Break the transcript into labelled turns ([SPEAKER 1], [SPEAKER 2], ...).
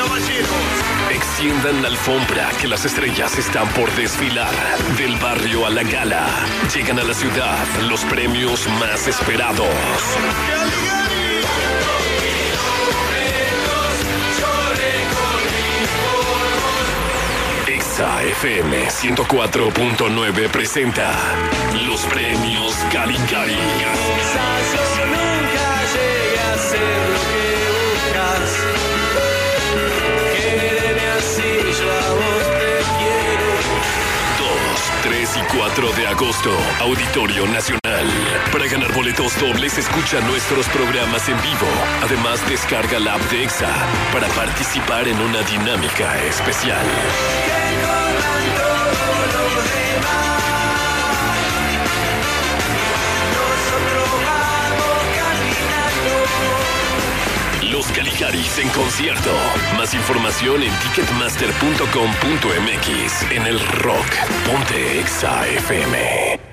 [SPEAKER 1] Extiendan la alfombra que las estrellas están por desfilar. Del barrio a la gala, llegan a la ciudad los premios más esperados. Exa FM 104.9 presenta los premios Caligari.
[SPEAKER 2] Quizás yo nunca llegue a ser lo que buscas. Quédeme así, yo a vos te quiero.
[SPEAKER 1] 2, 3 y 4 de agosto, Auditorio Nacional. Para ganar boletos dobles, escucha nuestros programas en vivo. Además, descarga la app de Exa para participar en una dinámica especial. Los Caligaris en concierto. Más información en ticketmaster.com.mx. En el rock, ponte Exa FM.